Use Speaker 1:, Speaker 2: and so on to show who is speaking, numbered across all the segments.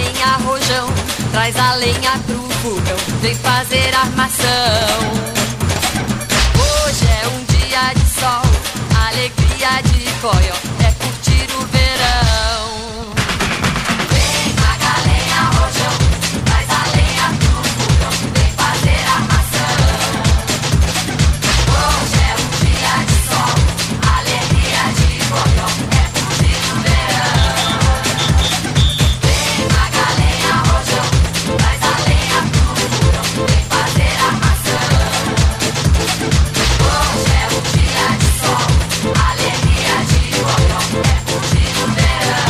Speaker 1: galinha, rojão, traz a lenha pro fogão, vem fazer armação. Hoje é um dia de sol, alegria de coió, é curtir o verão. Vem a galinha, rojão, traz a lenha pro fogão, vem fazer armação. Hoje é um dia de sol, alegria de coió, é curtir o verão. Vem a galinha, rojão, traz a lenha pro fogão, vem fazer armação. Hoje é um dia de sol, alegria de coió, é curtir o verão.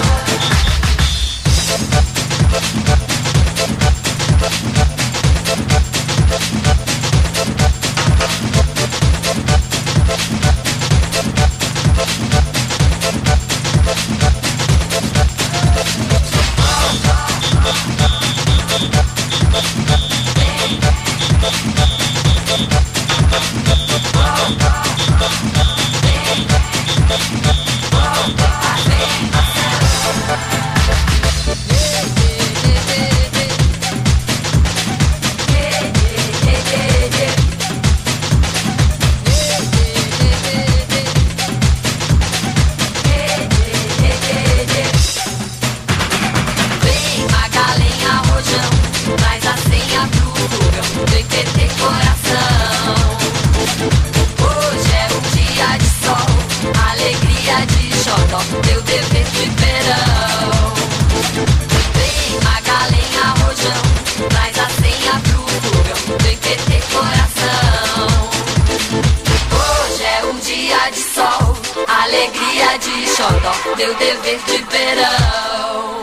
Speaker 1: Vem a galinha, rojão, traz a senha pro fogão, vem ter coração. Hoje é um dia de sol, alegria de xodó, teu dever de verão. Vem a galinha, rojão, traz a senha pro fogão, vem ter coração. Hoje é um dia de sol, alegria de xodó, teu dever de verão.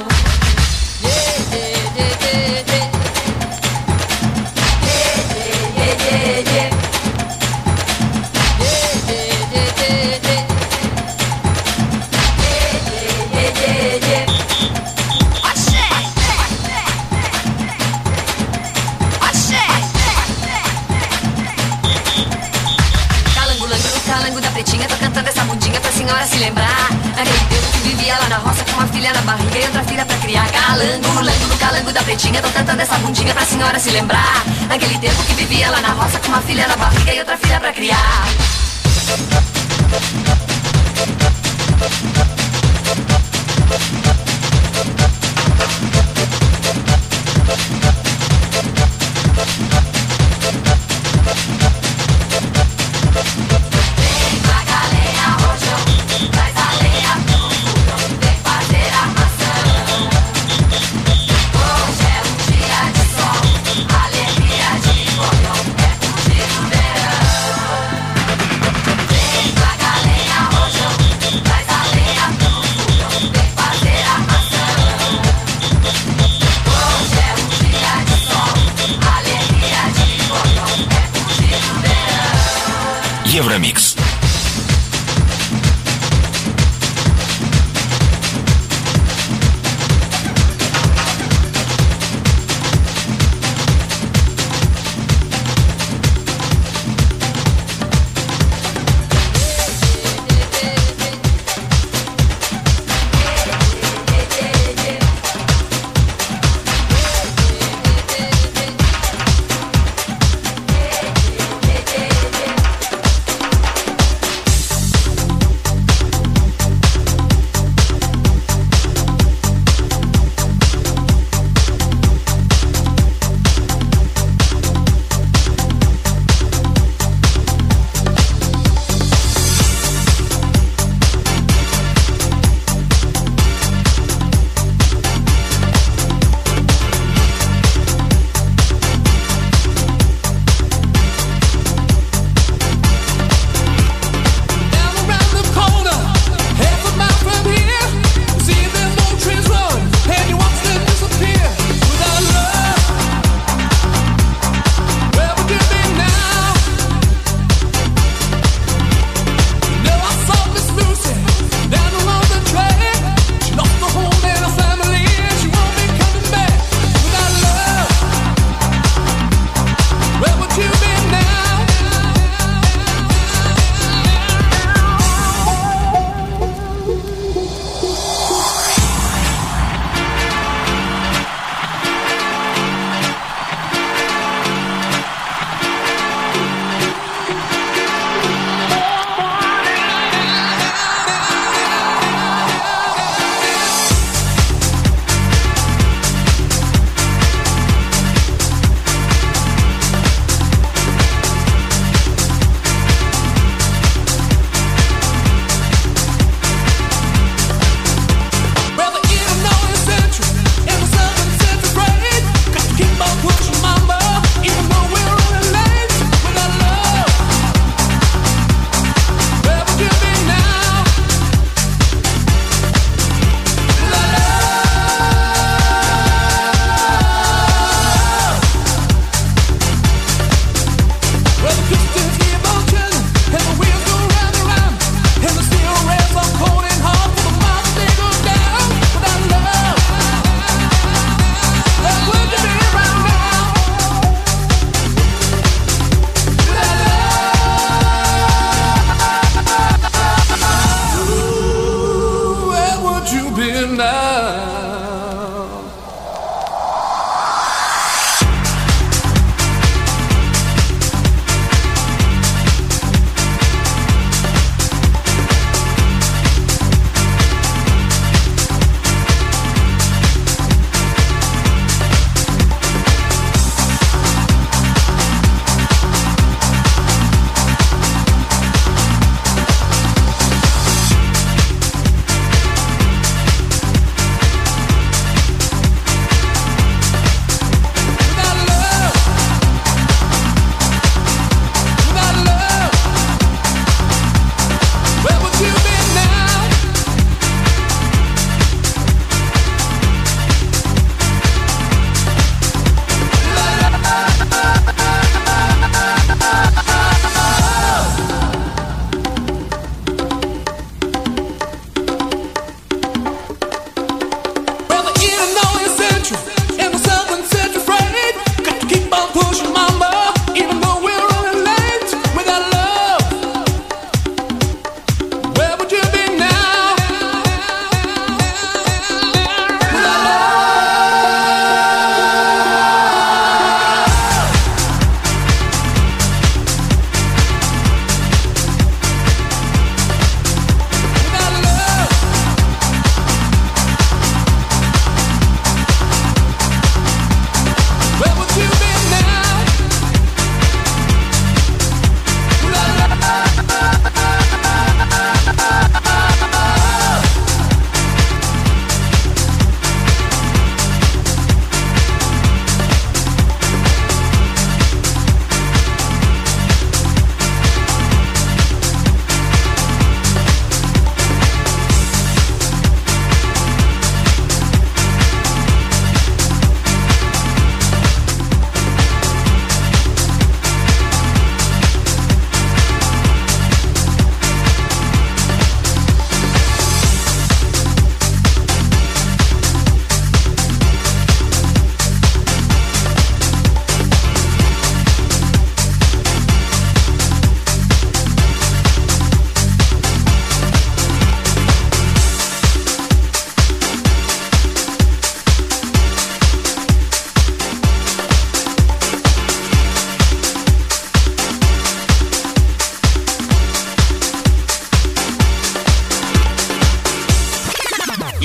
Speaker 1: Calango da pretinha, tô cantando essa bundinha pra senhora se lembrar. Naquele tempo que vivia lá na roça com uma filha na barriga e outra filha pra criar. Calango da pretinha, tô cantando essa bundinha pra senhora se lembrar. Naquele tempo que vivia lá na roça com uma filha na barriga e outra filha pra criar. Vem a galinha, rojão, traz a lenha pro fogão, vem fazer armação. Hoje é um dia de sol, alegria de coió, é curtir o verão. Vem a galinha, rojão, traz a lenha pro fogão, vem fazer armação.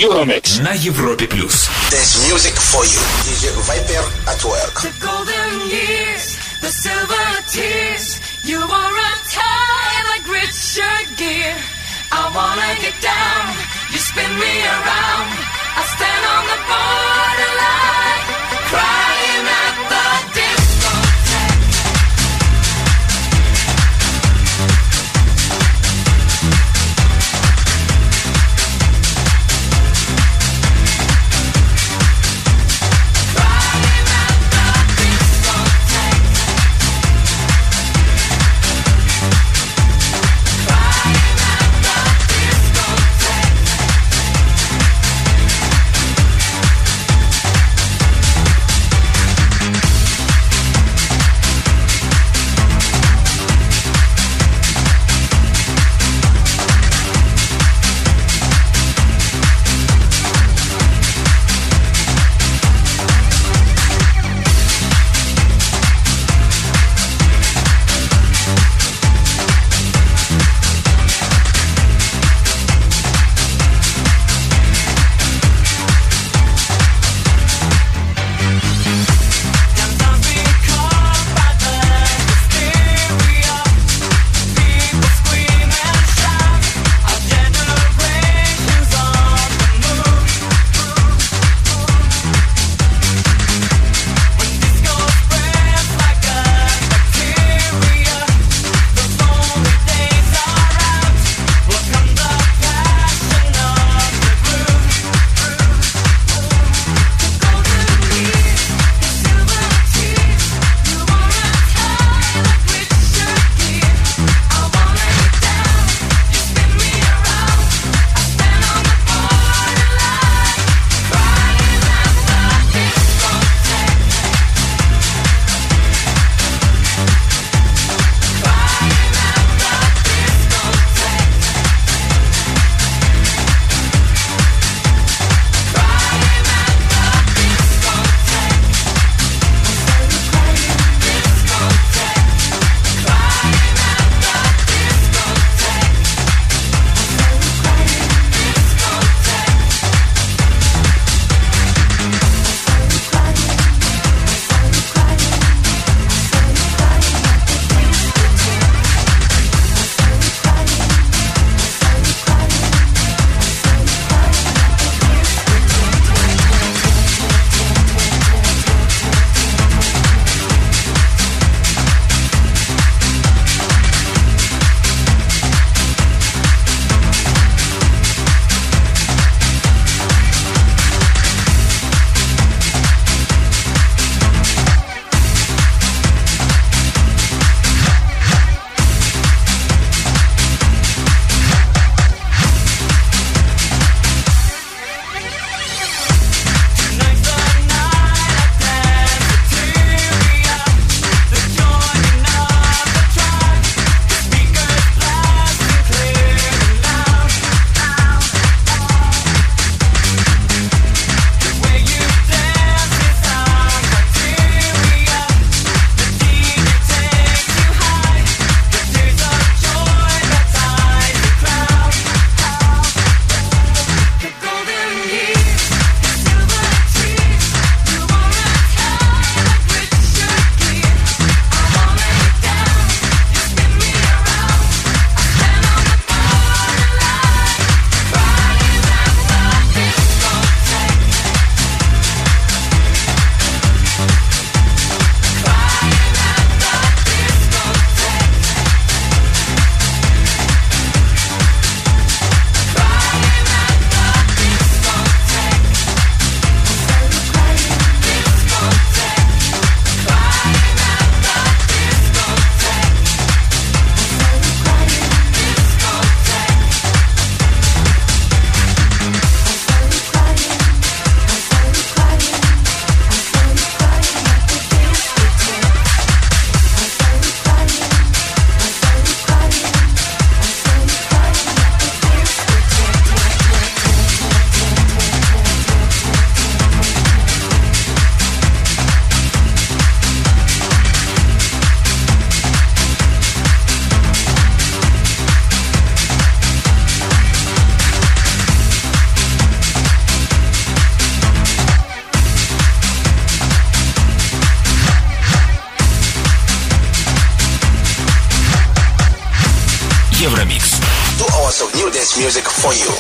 Speaker 2: Euromix на Европе+.
Speaker 3: There's music for you. DJ Viper at work.
Speaker 1: The golden years, the silver tears, you wore a tie like Richard Gere. I wanna get down, you spin me around. I stand on the borderline, crying at the discotheque. Crying at the discotheque. Crying at the discotheque.
Speaker 2: Евромикс.
Speaker 3: 2 hours of new dance music for you.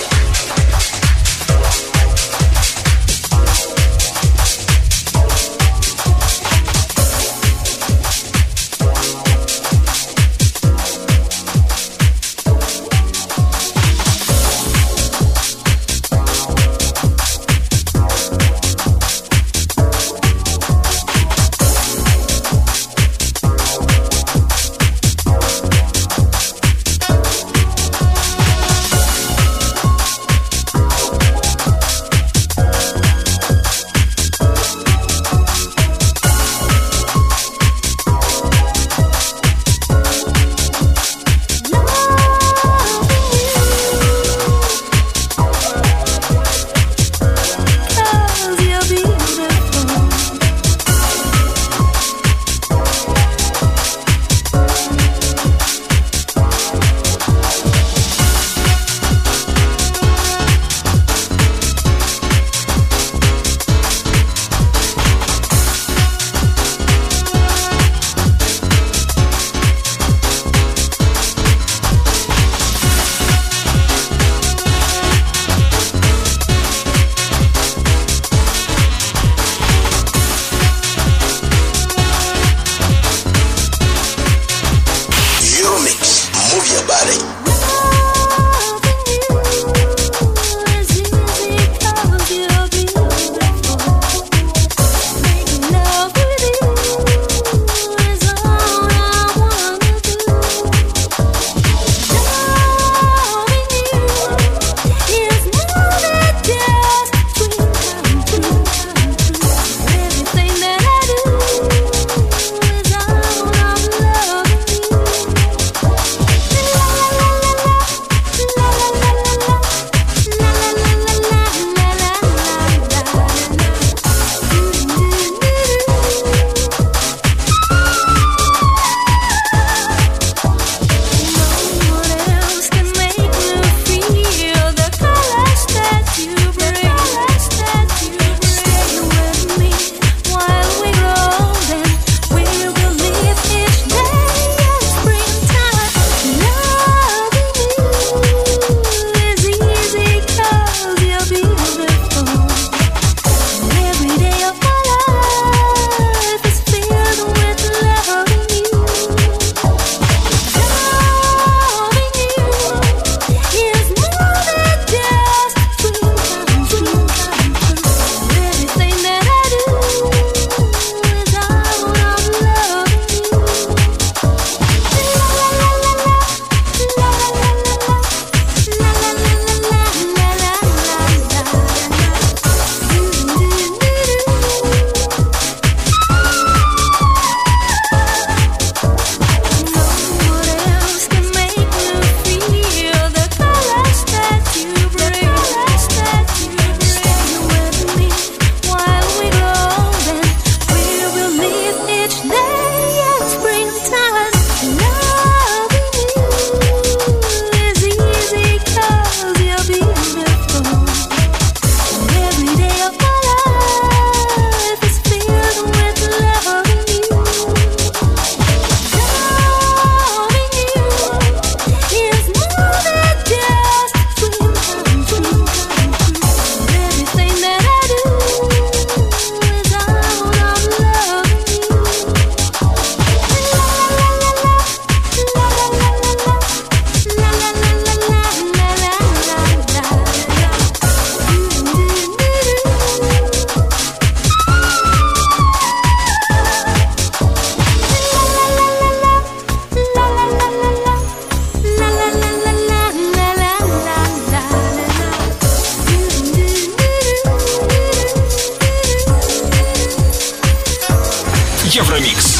Speaker 2: Евромикс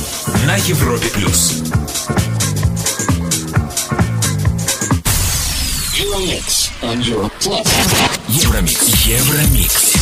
Speaker 2: на Европе плюс. Евромикс on Europe Plus. Евромикс.